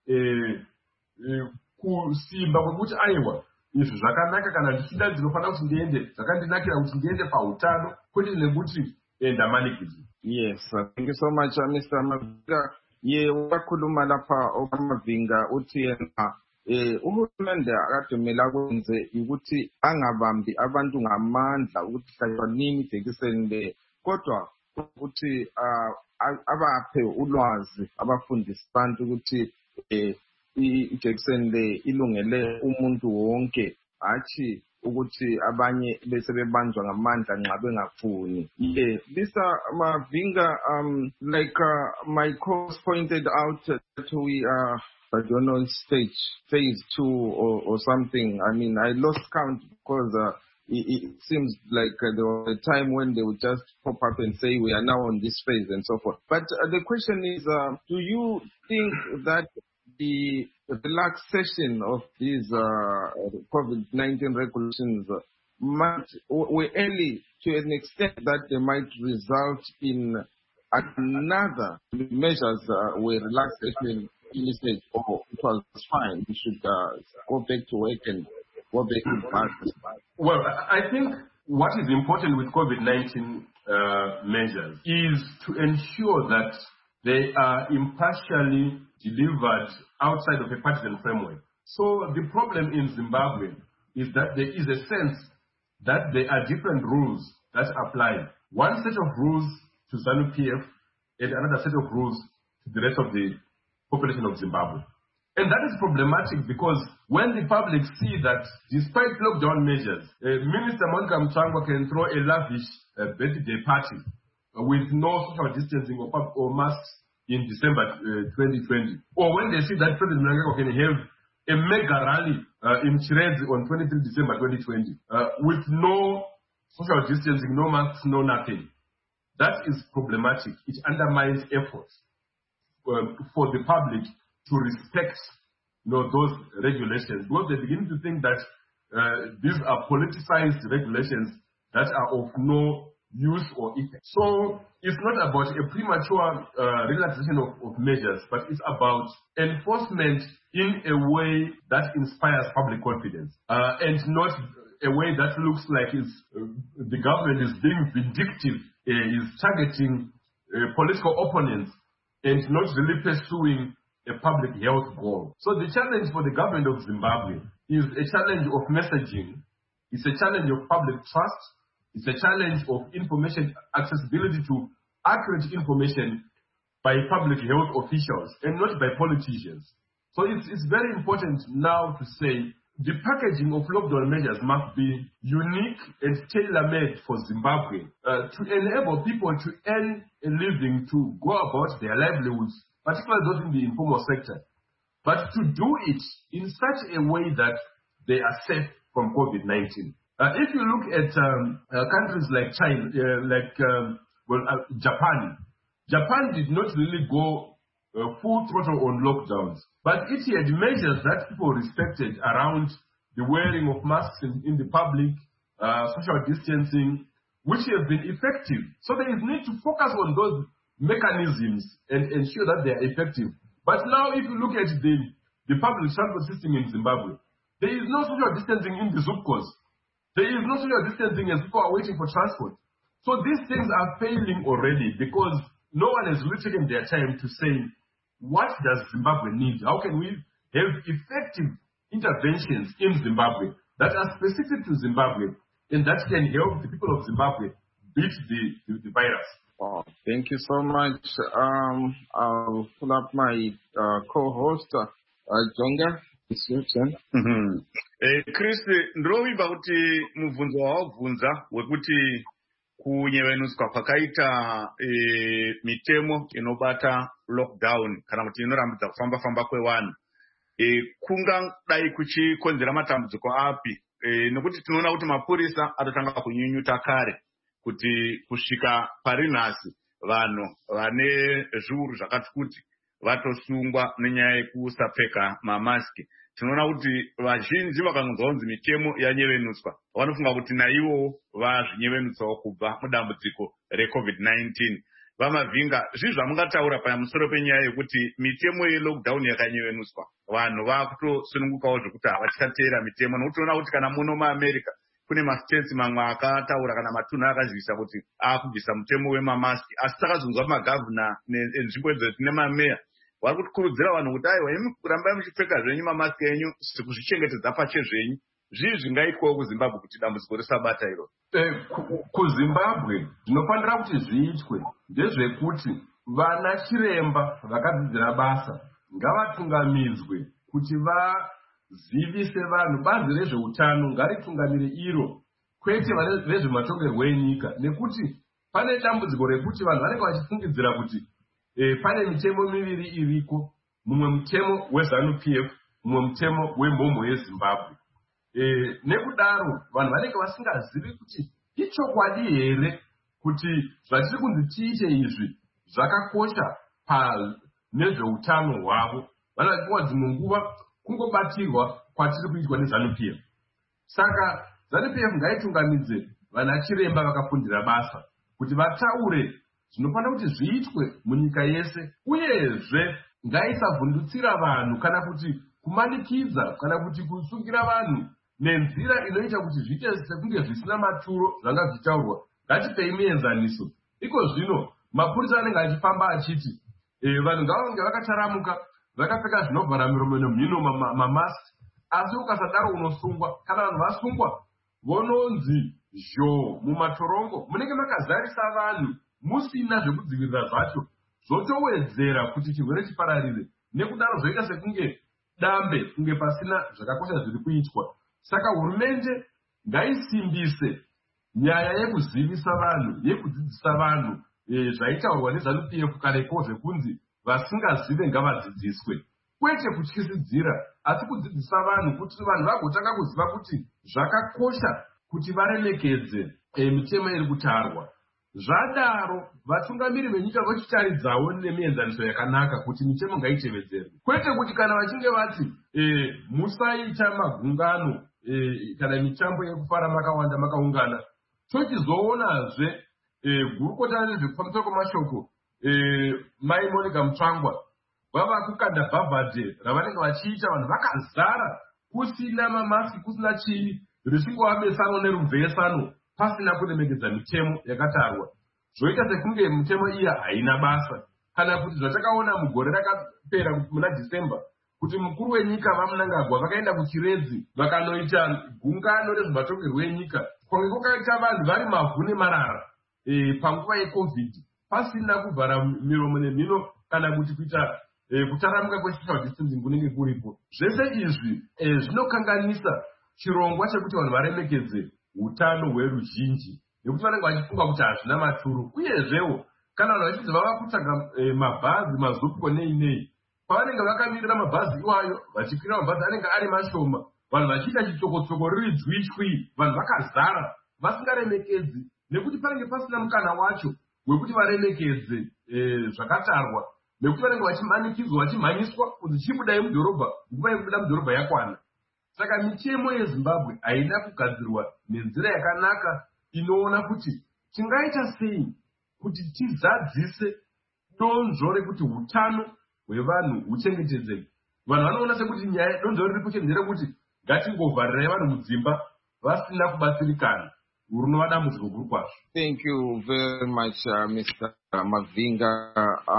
kusimba kwekuti aiwa izvi zvakanaka, kana ndichida ndinofanira kuti ndiende, zvakandinakira kuti ndiende pautano kwete nekuti ndamanikidzwa. Yes, thank you so much, Mr. Mavinga. Wakhuluma lapha oMavinga uthi yena uhulumende akadumela kwenze ukuthi angabambi abantu ngamandla ukuthi hlaywa nini ijekiseni le, kodwa ukuthi abaphe ulwazi, abafundise abantu ukuthi ijekiseni le ilungele umuntu wonke, hatshi ukuthi abanye bese bebanjwa ngamandla nxa bengafuni. Mr. Mavinga, like my co-host pointed out that we are, I don't know, stage phase 2 or something. I mean, I lost count because it seems like there was a time when they would just pop up and say we are now on this phase and so forth. But the question is, do you think that the relaxation of these COVID-19 regulations were early to an extent that they might result in another measures were relaxation in the state, or it was fine, we should go back to work and go back to practice? Well, I think what is important with COVID-19 measures is to ensure that they are impartially delivered outside of a partisan framework. So the problem in Zimbabwe is that there is a sense that there are different rules that apply. One set of rules to ZANU-PF and another set of rules to the rest of the population of Zimbabwe. And that is problematic because when the public see that despite lockdown measures, Minister Monica Mtsvangwa can throw a lavish birthday party with no social distancing or masks in December 2020. Or when they see that President Mnangagwa can have a mega rally in Chirezi on 23 December 2020 with no social distancing, no masks, no nothing. That is problematic. It undermines efforts for the public to respect those regulations, because they begin to think that these are politicized regulations that are of no use or effect. So it's not about a premature relaxation of measures, but it's about enforcement in a way that inspires public confidence and not a way that looks like the government is being vindictive, is targeting political opponents and not really pursuing a public health goal. So the challenge for the government of Zimbabwe is a challenge of messaging, it's a challenge of public trust, it's a challenge of information accessibility to accurate information by public health officials and not by politicians. So it's very important now to say the packaging of lockdown measures must be unique and tailor-made for Zimbabwe to enable people to earn a living, to go about their livelihoods, particularly those in the informal sector, but to do it in such a way that they are safe from COVID-19. If you look at countries like China, Japan did not really go full throttle on lockdowns, but it had measures that people respected around the wearing of masks in the public, social distancing, which have been effective. So there is need to focus on those mechanisms and ensure that they are effective. But now if you look at the public transport system in Zimbabwe, there is no social distancing in the ZUPCOs. There is no social distancing as people are waiting for transport. So these things are failing already because no one has really taken their time to say, what does Zimbabwe need? How can we have effective interventions in Zimbabwe that are specific to Zimbabwe and that can help the people of Zimbabwe beat the virus? Oh, thank you so much. I'll pull up my co-host, Jonga. Chris, ndrovimba kuti mubvunzo wawabvunza wekuti kunyevenuswa kwakaita mitemo inobata lockdown kana kuti inorambidza kufamba kwevanhu kungadai kuchikonzera matambudziko api, nekuti tinoona kuti mapurisa atotanga kunyunyuta kare kuti kusvika pari nhasi vanhu vane zviuru zvakati kuti vatosungwa nenyaya yekusapfeka mamaski. Tinoona kuti vazhinji vakangonzwa kunzi mitemo yanyevenuswa vanofunga kuti naivo vazvinyevenutsawo kubva mudambudziko reCovid-19. Vamavhinga, zvii zvamungataura pamusoro penyaya yekuti mitemo yelockdown yakanyevenuswa, vanhu vakutosunungukawo zvekuti havachateera mitemo, nokuti tinoona kuti kana muno muAmerica kune masiteti mamwe akataura kana matunhu akazivisa kuti akubvisa mutemo wemamaski, asi takazonzwa magavhuna nenzvimbo idzodzo nemameya vari kukurudzira vanhu kuti aiwa imi kurambai muchipfeka zvenyu mamaski enyu kuzvichengetedza pachezvenyu. Zvii zvingaitwawo kuZimbabwe kuti dambudziko risabata iro? KuZimbabwe zvinofanira kuti zviitwe ndezvekuti vana chiremba vakadzidzira basa ngavatungamidzwe kuti vazivise vanhu. Bazi rezveutano ngaritungamire iro, kwete vezvematongerwo enyika, nekuti pane dambudziko rekuti vanhu vanenge vachifungidzira kuti pane mitemo miviri iriko, mumwe mutemo weZANU-PF, mumwe mutemo wemhomho yeZimbabwe. nekudaro vanhu vanenge vasingazivi kuti ichokwadi here kuti zvatiri kunzi tiite izvi zvakakosha nezveutano hwavo. Vanakuwa dzimwe nguva kungobatirwa kwatiri kuitwa neZANU-PF. Saka ZANU-PF ngaitungamidze vana chiremba vakafundira basa kuti vataure zvinofanira kuti zviitwe munyika yese, uyezve ngaisavhundutsira vanhu kana kuti kumanikidza kana kuti kusungira vanhu nenzira inoita kuti zviite sekunge zvisina maturo zvanga zvichitaurwa. Ngatipei muenzaniso. Iko zvino mapurisa anenge achifamba achiti vanhu ngavange vakataramuka vakapfeka zvinovhara miromo nemhino, mamaski, asi ukasadaro unosungwa. Kana vanhu vasungwa vononzi zhoo mumatorongo munenge makazarisa vanhu musina zvekudzivirira zvacho, zvotowedzera kuti chirwere chipararire. Nekudaro zvoita sekunge dambe, kunge pasina zvakakosha zviri kuitwa. Saka hurumende ngaisimbise nyaya yekuzivisa vanhu, yekudzidzisa vanhu zvaitaurwa neZANU-PF kareko zvekunzi vasingazive ngavadzidziswe, kwete kutyisidzira asi kudzidzisa vanhu kuti vanhu vagotanga kuziva kuti zvakakosha kuti varemekedze mitemo iri kutarwa. Zvadaro vatungamiri venyika vochitaridzawo nemienzaniso yakanaka kuti mitemo ngaitevedzerwe, kwete kuti kana vachinge vati musaita magungano kana mitambo yekufara makawanda makaungana, tochizoonazve gurukota nezvekufambiswa kwemashoko Mai Monica Mutsvangwa vava kukanda bhavhadhe ravanenge vachiita vanhu vakazara kusina mamaski, kusina chii, richingova besano nerubvesano pasina kuremekedza mitemo yakatarwa. Zvoita sekunge mitemo iya haina basa, kana kuti zvatakaona mugore rakapera muna Dhisemba kuti mukuru wenyika vaMnangagwa vakaenda kuChiredzi vakanoita gungano rezvematongerwo enyika, kwange kwakaita vanhu vari mavhu nemarara panguva yeCovid pasina kuvhara miromo nemhino kana kuti kuita kutaramuka kwesocial distancing kunenge kuripo. Zvese izvi zvinokanganisa chirongwa chekuti vanhu varemekedze utano hweruzhinji, nekuti vanenge vachifunga kuti hazvina maturo. Uyezvewo kana vanhu vachidzi vava kutsvaga mabhazi mazopiko nei, pavanenge vakamirira mabhazi iwayo vachikwira mabhazi anenge ari mashoma, vanhu vachiita chitsoko-tsoko riri dzwichwi, vanhu vakazara vasingaremekedzi, nekuti panenge pasina mukana wacho wekuti varemekedze zvakatarwa, nekuti vanenge vachimanikidzwa vachimhanyiswa kuti chibudai mudhorobha, nguva yekubuda mudhorobha yakwana. Saka mitemo yeZimbabwe haina kugadzirwa nenzira yakanaka inoona kuti tingaita sei kuti tizadzise donzvo rekuti utano hwevanhu huchengetedzeke. Vanhu vanoona sekuti nyaya donzvo riripo ndерekuti ngatingovharirai vanhu mudzimba vasina kubatsirikana. Runova dambudziko guru kwazvo. Thank you very much, Mr. Mavinga.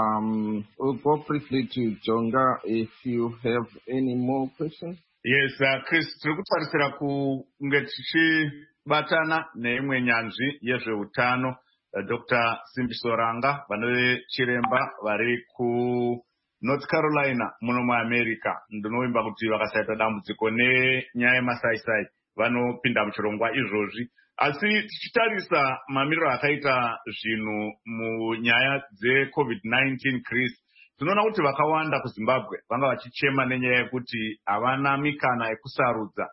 We'll go briefly to Jonga if you have any more questions. Yes, Chris, tiri kutarisira kunge tichibatana neimwe nyanzvi yezveutano, Dr. Simbiso Ranga, vanechiremba vari ku North Carolina muno muAmerica. Ndinoimba kuti vakasaita dambudziko nenyaya yemasaisai vanopinda muchirongwa izvozvi. Asi tichitarisa mamiriro akaita zvinhu munyaya dzeCovid-19, Chris, tinoona kuti vakawanda kuZimbabwe vanga vachichema nenyaya yekuti havana mikana yekusarudza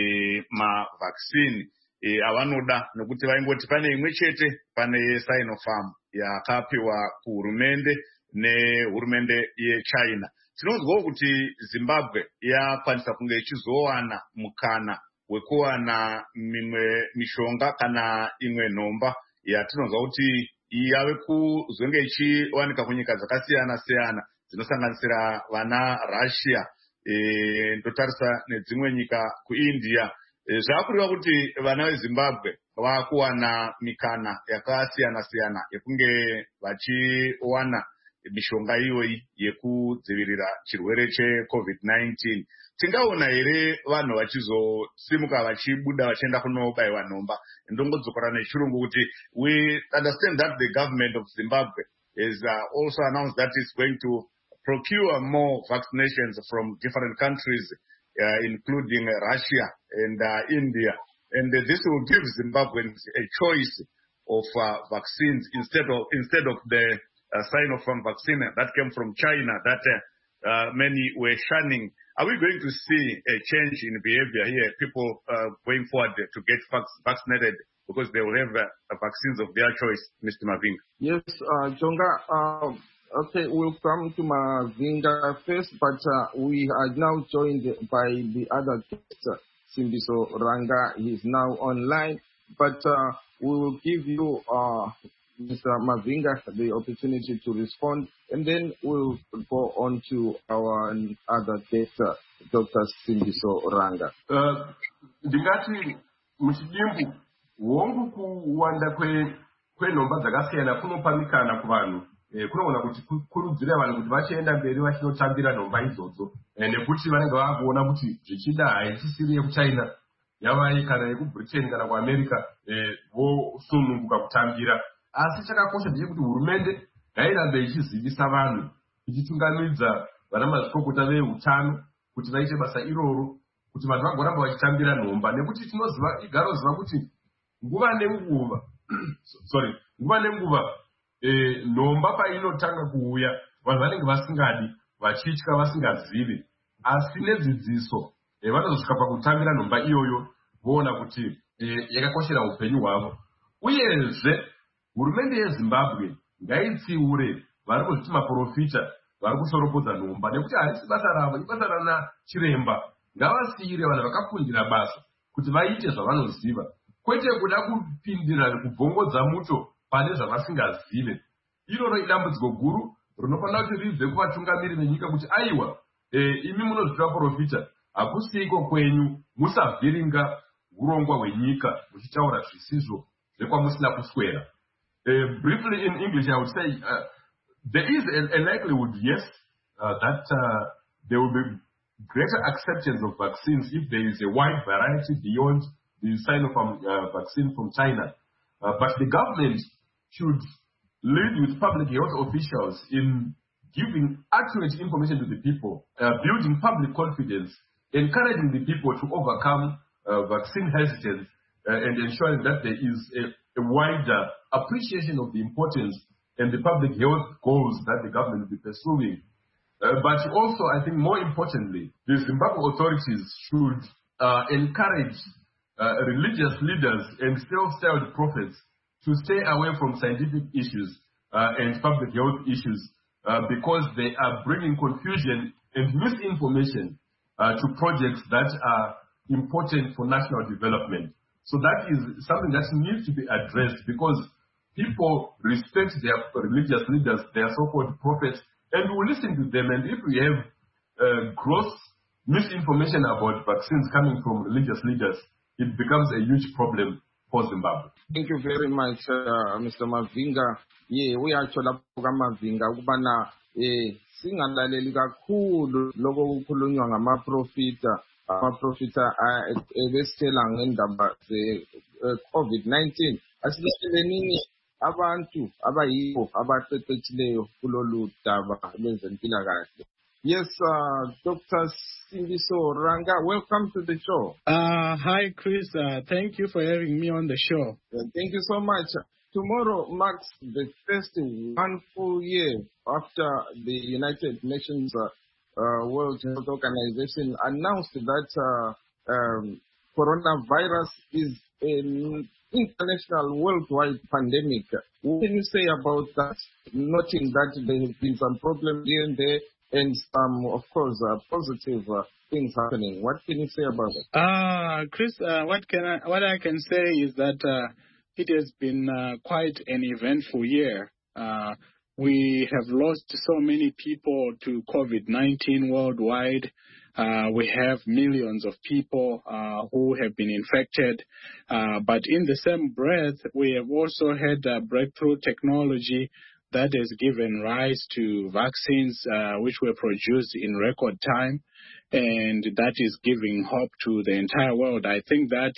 mavhaksini avanoda, nekuti vaingoti pane imwe chete, pane Sinopharm yakapiwa kuhurumende nehurumende yeChina. Tinonzwawo kuti Zimbabwe yakwanisa kunge ichizowana mukana wekuwana mimwe mishonga kana imwe nhomba yatinonzwa kuti yave kuzonge ichiwanika kunyika dzakasiyana-siyana dzinosanganisira vana Russia, ndotarisa nedzimwe nyika kuIndia. Zvaakureva kuti vana veZimbabwe vakuwana mikana yakasiyana-siyana yekunge vachiwana mishonga iyoyi yekudzivirira chirwere cheCovid-19. Tingaona here vanhu vachizosimuka vachibuda vachienda kunobayiwa nhomba? Ndongodzokera nechirungu kuti we understand that the government of Zimbabwe has also announced that it's going to procure more vaccinations from different countries, including Russia and India. And this will give Zimbabweans a choice of vaccines instead of the Sinopharm vaccine that came from China that many were shunning Are we going to see a change in behavior here? People going forward to get vaccinated because they will have vaccines of their choice, Mr. Mavinga? Yes, Jonga. Okay, we'll come to Mavinga first, but we are now joined by the other guest, Simbiso Ranga. He's now online, but we will give you, Mr. Mavinga, the opportunity to respond, and then we'll go on to our other guest, Dr. Simbiso Ranga. Ndingati muchidimbu wongu kuwanda kwenomba dzakasiyana kunopamikana kuvanhu kunoona kuti kurudzira vanhu kuti vachienda mberi vachinotambira nomba idzodzo nekuti vanenge vakuona kuti zvichida haichisiri yekuchina yavai kana yekubritain kana kuamerica vosununguka kutambira. Asi chakakosha ndechekuti hurumende ngairambe ichizivisa vanhu ichitungamidza vana mazvikokota veutano kuti vaite basa iroro kuti vanhu vagoramba vachitambira nhomba nekuti tinoziva igaroziva kuti nguva nenguva nhomba painotanga kuuya vanhu vanenge vasingadi vachitya vasingazivi, asi nedzidziso vanozosvika pakutambira nhomba iyoyo voona kuti yakakoshera upenyu hwavo. Uyezve hurumende yeZimbabwe ngaitsiure vari kuzviti maprofita vari kushoropodza nhomba nekuti harisi basa ravo, ibasa rana chiremba. Ngavasiyire vanhu vakafundira basa kuti vaite zvavanoziva, kwete kuda kupindira kubvongodza muto pane zvavasingazive. Iroro idambudziko guru rinofanira kuti ribve kuvatungamiri venyika kuti aiwa, imi munozvitiva profita, hakusiko kwenyu, musavhiringa urongwa hwenyika muchitaura zvisizvo zvekwamusina kuswera. Briefly in English, I would say there is a likelihood, yes, that there will be greater acceptance of vaccines if there is a wide variety beyond the Sinopharm vaccine from China. But the government should lead with public health officials in giving accurate information to the people, building public confidence, encouraging the people to overcome vaccine hesitance, and ensuring that there is a wider appreciation of the importance and the public health goals that the government will be pursuing. But also, I think more importantly, the Zimbabwe authorities should encourage religious leaders and self-styled prophets to stay away from scientific issues and public health issues because they are bringing confusion and misinformation to projects that are important for national development. So that is something that needs to be addressed because people respect their religious leaders, their so-called prophets, and will listen to them. And if we have gross misinformation about vaccines coming from religious leaders, it becomes a huge problem for Zimbabwe. Thank you very much, Mr. Mavinga. Yeah, we actually have Mavinga. Kubana singalaleli kakhulu lokho kukhulunywa ngamaprofita ebesitshela ngendaba ze-COVID-19. Asilahleleni abantu abayibo abaqeqetshileyo kulolu daba lwezempilakahle. Yes, Dr. Simbiso Ranga, welcome to the show. Hi, Chris. Thank you for having me on the show. Thank you so much. Tomorrow marks the first 1 full year after the United Nations World Health Organization announced that coronavirus is an international worldwide pandemic. What can you say about that, noting that there have been some problems here and there and some, of course, positive things happening? What can you say about it? Chris, what I can say is that it has been quite an eventful year. We have lost so many people to COVID-19 worldwide. We have millions of people who have been infected. But in the same breath, we have also had breakthrough technology that has given rise to vaccines which were produced in record time. And that is giving hope to the entire world. I think that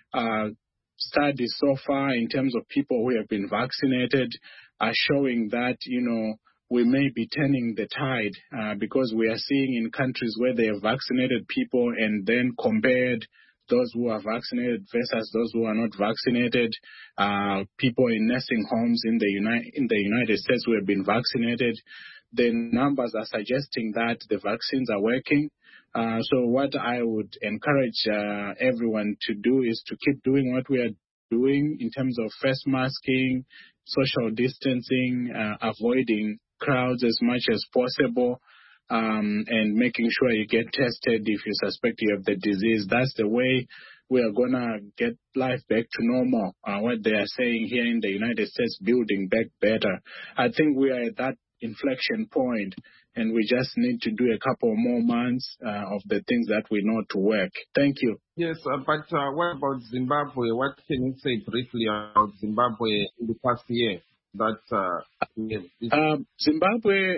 studies so far in terms of people who have been vaccinated are showing that, we may be turning the tide because we are seeing in countries where they have vaccinated people and then compared those who are vaccinated versus those who are not vaccinated, people in nursing homes in the United States who have been vaccinated, the numbers are suggesting that the vaccines are working. So what I would encourage everyone to do is to keep doing what we are doing in terms of face masking, social distancing, avoiding crowds as much as possible, and making sure you get tested if you suspect you have the disease. That's the way we are going to get life back to normal. What they are saying here in the United States, building back better. I think we are at that inflection point, and we just need to do a couple more months of the things that we know to work. Thank you. Yes, but what about Zimbabwe? What can you say briefly about Zimbabwe in the past year? Zimbabwe,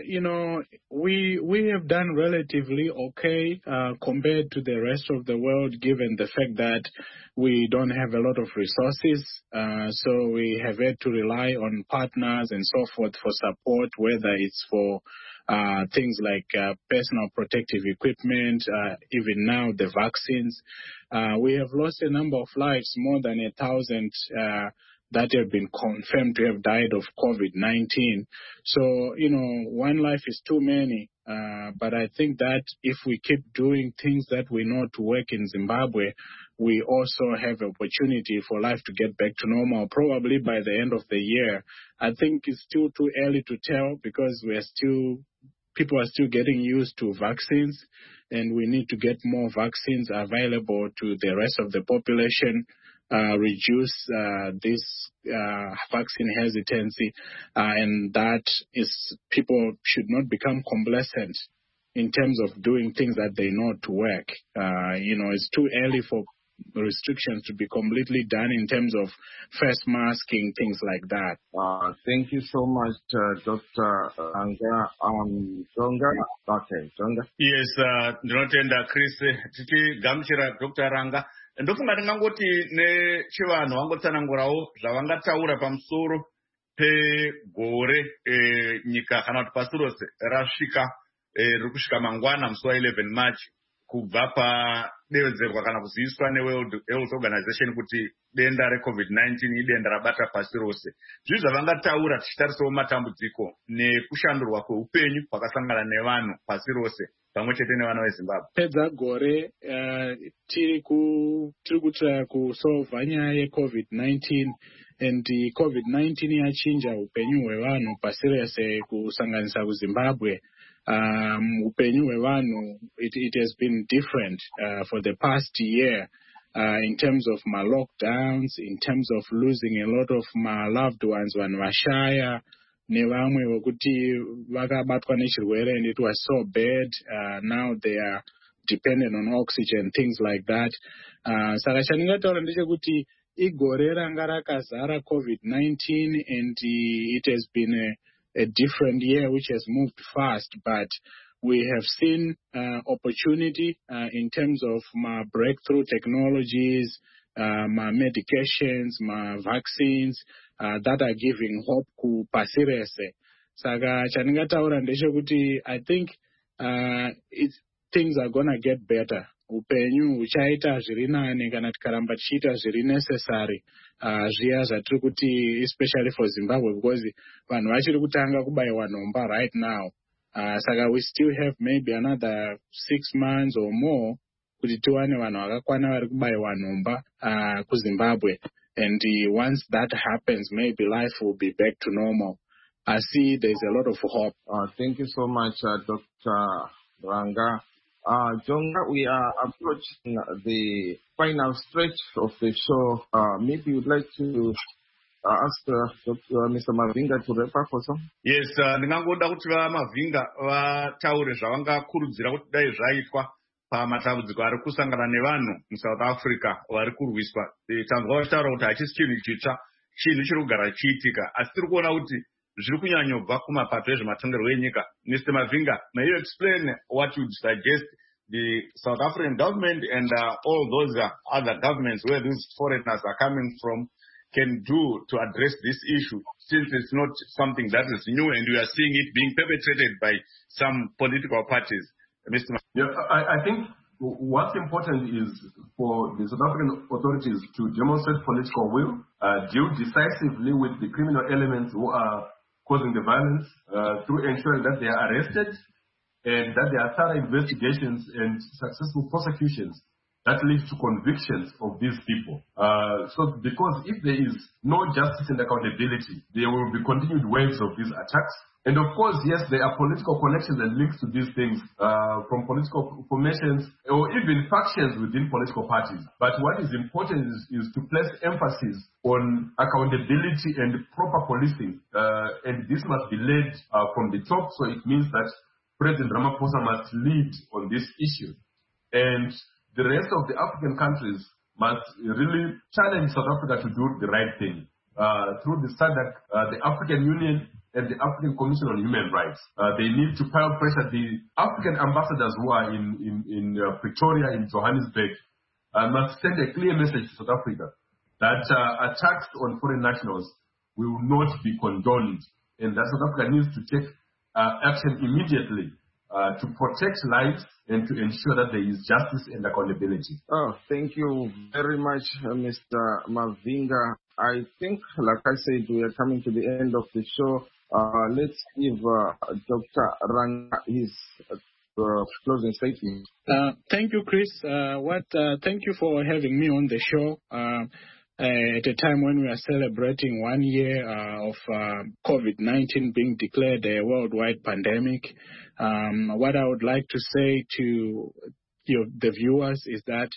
we have done relatively okay compared to the rest of the world, given the fact that we don't have a lot of resources. So we have had to rely on partners and so forth for support, whether it's for things like personal protective equipment, even now the vaccines. We have lost a number of lives, more than 1,000 that have been confirmed to have died of COVID-19. So, one life is too many. But I think that if we keep doing things that we know to work in Zimbabwe, we also have opportunity for life to get back to normal, probably by the end of the year. I think it's still too early to tell because people are still getting used to vaccines, and we need to get more vaccines available to the rest of the population, reduce this vaccine hesitancy, and that is people should not become complacent in terms of doing things that they know to work. It's too early for restrictions to be completely done in terms of face masking, things like that. Thank you so much, Dr. Ranga. Jonga. Okay, Jonga. Yes, ndinotenda Chris tichigamuchira Dr. Ranga. Ndofunga ndingangoti nechivanhu vangotsanangurawo zvavangataura pamusoro pegore nyika kana kuti pasi rose rasvika riri kusvika mangwana musi wa11 March kubva padevedzerwa kana kuziviswa neWorld Health Organization kuti denda reCovid-19 idenda rabata pasi rose. Zvinhu zvavangataura tichitarisawo matambudziko nekushandurwa kweupenyu kwakasangana nevanhu pasi rose pamwe chete nevana veZimbabwe. Pedza gore tiri kutsvaka kusolva nyaya yeCovid-19, and COVID-19 yachinja upenyu hwevanhu pasi rese kusanganisa kuZimbabwe. Upenyu hwevanhu, it has been different for the past year in terms of my lockdowns, in terms of losing a lot of my loved ones, vanhu vashaya nevamwe vokuti vakabatwa nechirwere, and it was so bad. Now they are dependent on oxygen, things like that. Saka chandingataura ndechekuti igore ranga rakazara COVID-19, and it has been a different year which has moved fast, but we have seen opportunity in terms of my breakthrough technologies, my medications, my vaccines that are giving hope ku pasi rese. Saka chandingataura ndechekuti I think things are gonna get better. Upenyu huchaita zviri nani kana tikaramba tichiita zviri necessary zviya zvatiri kuti especially for Zimbabwe, because vanhu vachiri kutanga kubayiwa nhomba right now. Saka we still have maybe another 6 months or more kuti tiwane vanhu vakakwana vari kubayiwa nhomba kuZimbabwe, and once that happens maybe life will be back to normal. I see there's a lot of hope. Thank you so much, Dr. Ranga. Jonga, we are approaching the final stretch of the show. Maybe you'd like to ask Mr. Mavinga to wrap up or something? Yes, ndingangoda kuti Mavinga vataure zvavangakurudzira kuti dai zvaitwa pamatambudziko ari kusangana nevanhu muSouth Africa vari kurwiswa. Tanzwa vachitaura kuti hachisi chinhu chitsva, chinhu chiri kugara chiitika, asi tiri kuona kuti zviri kunyanyobva kumapato ezvematongerwo enyika. Mr. Mavinga, may you explain what you suggest the South African government and all those other governments where these foreigners are coming from can do to address this issue, since it's not something that is new and we are seeing it being perpetrated by some political parties. Mr. Yeah, I think what's important is for the South African authorities to demonstrate political will, deal decisively with the criminal elements who are causing the violence through ensuring that they are arrested and that there are thorough investigations and successful prosecutions that lead to convictions of these people. So because if there is no justice and accountability, there will be continued waves of these attacks. And of course, yes, there are political connections and links to these things from political formations or even factions within political parties. But what is important is to place emphasis on accountability and proper policing. And this must be led from the top. So it means that President Ramaphosa must lead on this issue. And the rest of the African countries must really challenge South Africa to do the right thing through the SADC, the African Union, and the African Commission on Human Rights. They need to pile pressure. The African ambassadors who are in Pretoria, in Johannesburg, must send a clear message to South Africa that attacks on foreign nationals will not be condoned, and that South Africa needs to take action immediately to protect lives and to ensure that there is justice and accountability. Oh, thank you very much, Mr. Mavinga. I think, like I said, we are coming to the end of the show. Let's give Dr. Ranga his closing statement. Thank you, Chris. Thank you for having me on the show. At a time when we are celebrating 1 year of COVID-19 being declared a worldwide pandemic, what I would like to say to the viewers is that,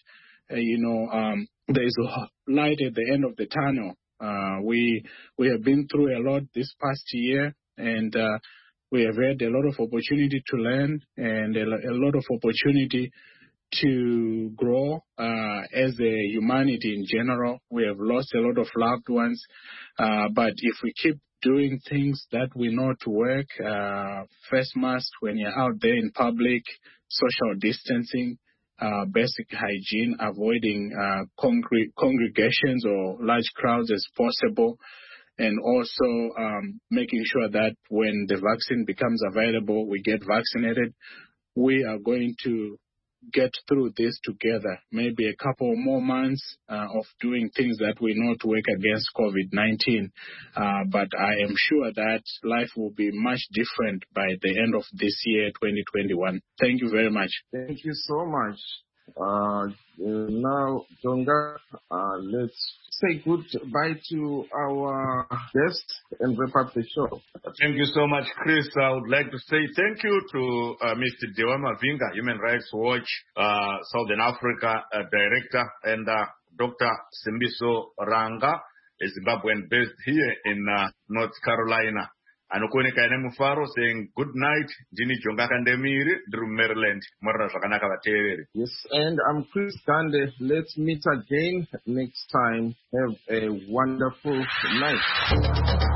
there is a light at the end of the tunnel. We have been through a lot this past year, and we have had a lot of opportunity to learn and a lot of opportunity to grow as a humanity in general. We have lost a lot of loved ones, but if we keep doing things that we know to work, face mask when you're out there in public, social distancing, basic hygiene, avoiding congregations or large crowds as possible, and also making sure that when the vaccine becomes available, we get vaccinated. We are going to get through this together, maybe a couple more months of doing things that we know to work against COVID-19. But I am sure that life will be much different by the end of this year, 2021. Thank you very much. Thank you so much. Now, Donga, let's say goodbye to our guest and wrap up the show. Thank you so much, Chris. I would like to say thank you to Mr. Dewa Mavinga, Human Rights Watch, Southern Africa Director, and Dr. Simbiso Ranga, a Zimbabwean based here in North Carolina. Anokuoneka ine mufaro saying good night, Jini Jonga Kandemiri, Drew Maryland, Mara Zakanaka Vateeri. Yes, and I'm Chris Gande. Let's meet again next time. Have a wonderful night.